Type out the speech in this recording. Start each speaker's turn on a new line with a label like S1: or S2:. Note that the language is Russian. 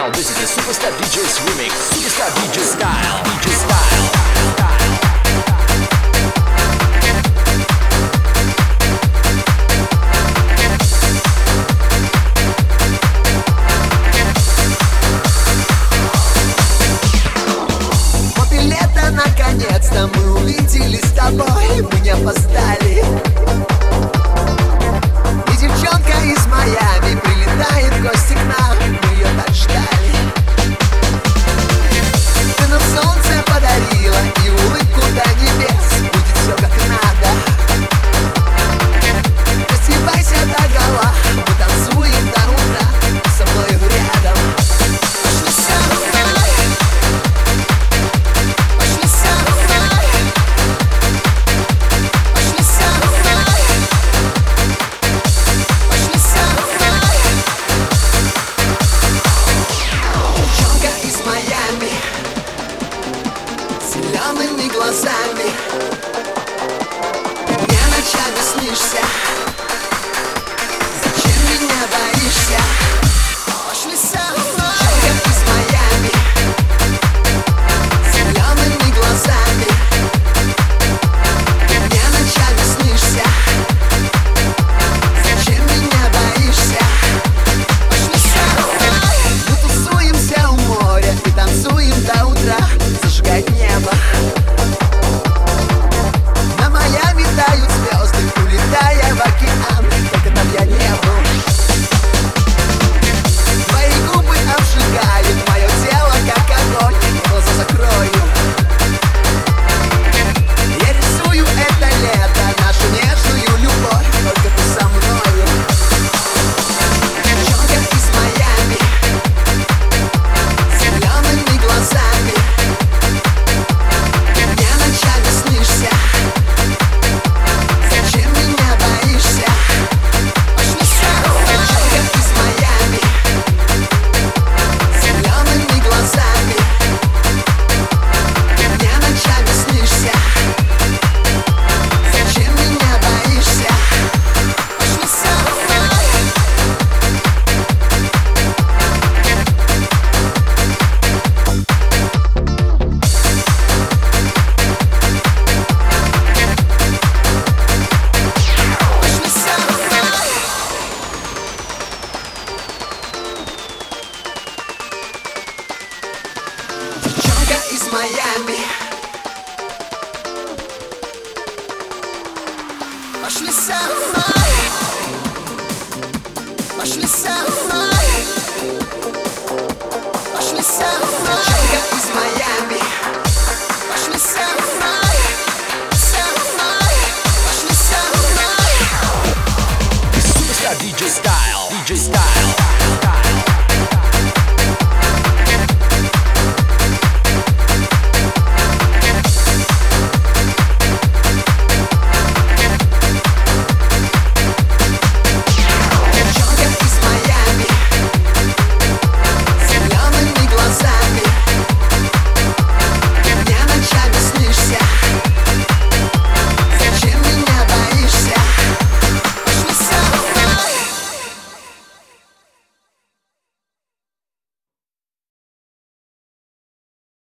S1: now, this is the Superstar DJ's remix. Superstar DJ style. DJ style.
S2: Наконец-то мы увиделись с тобой, мы не опоздали. И девчонка из Майами прилетает в гости к нам, мы ее так ждали. Ты нам солнце подарила и улыбку до небес, будет все как надо. Раздевайся догола, мы танцуем до утра, со мной рядом. Пошли со мной. Зелеными глазами ты мне ночами снишься. Зачем меня боишься? Пошли со мной. Девчонка из Майами, зелеными глазами ты мне ночами снишься. Зачем меня боишься? Пошли со мной. Мы тусуемся у моря и танцуем до утра, зажигает небо. На Майами тают звезды, улетая в океан, только там я не был. Твои губы обжигают мое тело, как огонь, глаза закрою. Я рисую это лето, нашу нежную любовь, только ты со мною. Девчонка из Майами, зелеными глазами ты мне ночами снишься. Зачем меня боишься? Пошли со мной. Девчонка из Майами, зелеными глазами ты мне ночами снишься. Зачем меня боишься? Пошли со мной. Пошли со мной. Девчонка из Майами, пошли со мной. Пошли со мной.